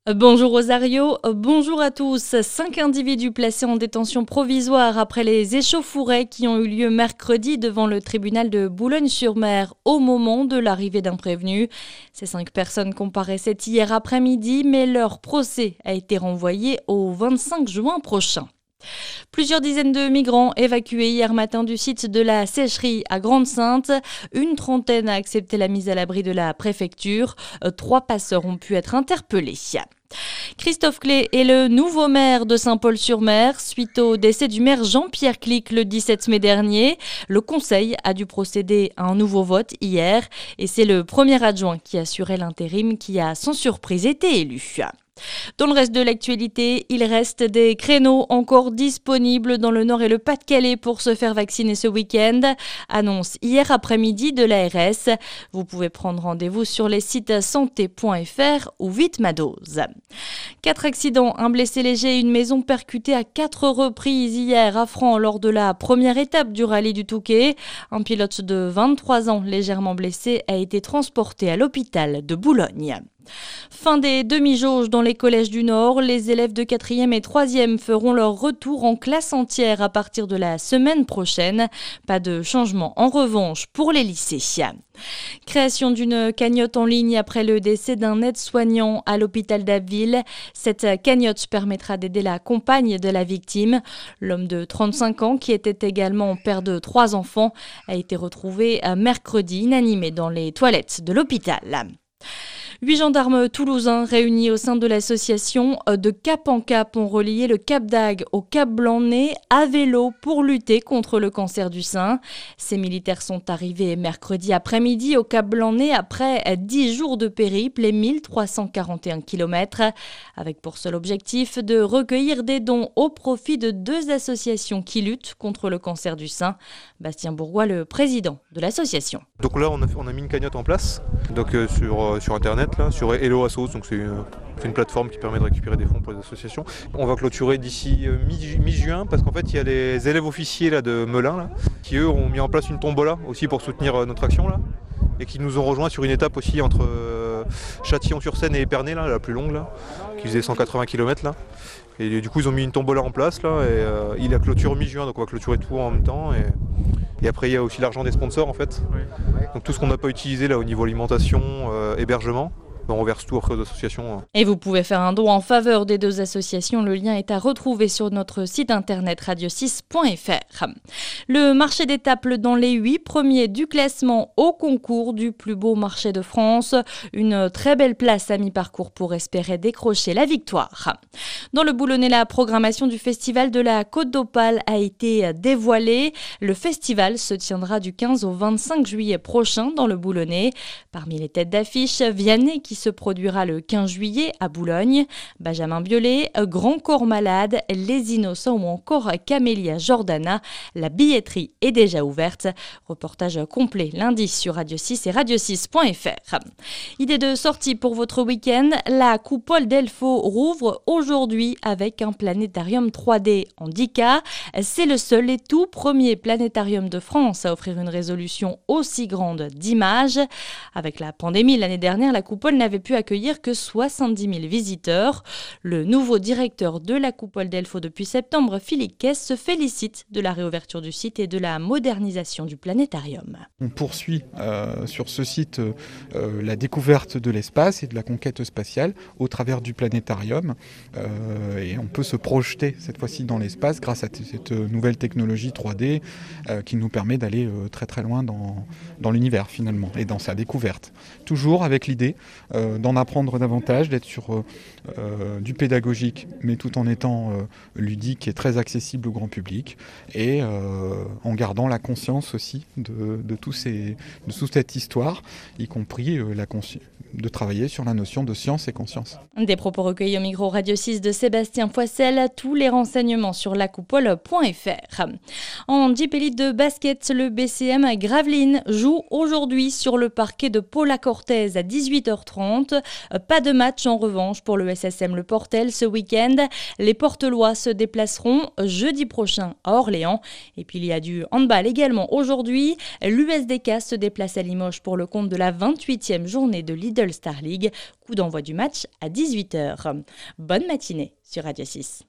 Bonjour Rosario, bonjour à tous. 5 individus placés en détention provisoire après les échauffourées qui ont eu lieu mercredi devant le tribunal de Boulogne-sur-Mer au moment de l'arrivée d'un prévenu. Ces 5 personnes comparaissaient hier après-midi, mais leur procès a été renvoyé au 25 juin prochain. Plusieurs dizaines de migrants évacués hier matin du site de la Sécherie à Grande-Synthe. Une trentaine a accepté la mise à l'abri de la préfecture. 3 passeurs ont pu être interpellés. Christophe Clé est le nouveau maire de Saint-Paul-sur-Mer. Suite au décès du maire Jean-Pierre Clic le 17 mai dernier, le conseil a dû procéder à un nouveau vote hier. Et c'est le premier adjoint qui assurait l'intérim qui a sans surprise été élu. Dans le reste de l'actualité, il reste des créneaux encore disponibles dans le Nord et le Pas-de-Calais pour se faire vacciner ce week-end. Annonce hier après-midi de l'ARS. Vous pouvez prendre rendez-vous sur les sites santé.fr ou vite ma dose. 4 accidents, un blessé léger et une maison percutée à 4 reprises hier à Franc lors de la première étape du rallye du Touquet. Un pilote de 23 ans légèrement blessé a été transporté à l'hôpital de Boulogne. Fin des demi-jauges dans les collèges du Nord. Les élèves de 4e et 3e feront leur retour en classe entière à partir de la semaine prochaine. Pas de changement en revanche pour les lycées. Création d'une cagnotte en ligne après le décès d'un aide-soignant à l'hôpital d'Abbeville. Cette cagnotte permettra d'aider la compagne de la victime. L'homme de 35 ans, qui était également père de 3 enfants, a été retrouvé mercredi inanimé dans les toilettes de l'hôpital. 8 gendarmes toulousains réunis au sein de l'association de Cap en Cap ont relié le Cap d'Agde au Cap Blanc-Nez à vélo pour lutter contre le cancer du sein. Ces militaires sont arrivés mercredi après-midi au Cap Blanc-Nez après 10 jours de périple et 1341 km, avec pour seul objectif de recueillir des dons au profit de 2 associations qui luttent contre le cancer du sein. Bastien Bourgois, le président de l'association. Donc là, on a mis une cagnotte en place donc, sur Internet. Là, sur Hello Assos, donc c'est une plateforme qui permet de récupérer des fonds pour les associations. On va clôturer d'ici mi-juin parce qu'en fait il y a les élèves officiers là, de Melun là, qui eux ont mis en place une tombola aussi pour soutenir notre action là, et qui nous ont rejoints sur une étape aussi entre Châtillon-sur-Seine et Épernay, là, la plus longue là, qui faisait 180 km là. Et du coup ils ont mis une tombola en place là, et il a clôturé mi-juin, donc on va clôturer tout en même temps. Et après il y a aussi l'argent des sponsors en fait. Donc tout ce qu'on n'a pas utilisé là au niveau alimentation, hébergement, on reverse tout auprès aux associations. Et vous pouvez faire un don en faveur des 2 associations. Le lien est à retrouver sur notre site internet radio6.fr. Le marché des Taples dans les 8 premiers du classement au concours du plus beau marché de France. Une très belle place à mi-parcours pour espérer décrocher la victoire. Dans le Boulonnais, la programmation du festival de la Côte d'Opale a été dévoilée. Le festival se tiendra du 15 au 25 juillet prochain dans le Boulonnais. Parmi les têtes d'affiche, Vianney qui se produira le 15 juillet à Boulogne, Benjamin Biolay, Grand Corps Malade, Les Innocents ou encore Camélia Jordana. La billetterie est déjà ouverte. Reportage complet lundi sur Radio 6 et radio6.fr. Idée de sortie pour votre week-end, la Coupole Delpho rouvre aujourd'hui avec un planétarium 3D en 10K. C'est le seul et tout premier planétarium de France à offrir une résolution aussi grande d'images. Avec la pandémie l'année dernière, la Coupole n'avait pu accueillir que 70 000 visiteurs. Le nouveau directeur de la Coupole Delpho depuis septembre, Philippe Kess, se félicite de la réouverture du site et de la modernisation du planétarium. On poursuit sur ce site la découverte de l'espace et de la conquête spatiale au travers du planétarium. Et on peut se projeter cette fois-ci dans l'espace grâce à cette nouvelle technologie 3D qui nous permet d'aller très très loin dans l'univers finalement et dans sa découverte. Toujours avec l'idée d'en apprendre davantage, d'être sur du pédagogique, mais tout en étant ludique et très accessible au grand public, et en gardant la conscience aussi de toute cette histoire, y compris de travailler sur la notion de science et conscience. Des propos recueillis au micro Radio 6 de Sébastien Foissel, tous les renseignements sur lacoupole.fr. En Jeep Elite de basket, le BCM Gravelines joue aujourd'hui sur le parquet de Paula Cortez à 18h30. Pas de match en revanche pour le SSM Le Portel ce week-end. Les Portelois se déplaceront jeudi prochain à Orléans. Et puis il y a du handball également aujourd'hui. L'USDK se déplace à Limoges pour le compte de la 28e journée de Ligue Middle Star League. Coup d'envoi du match à 18h. Bonne matinée sur Radio 6.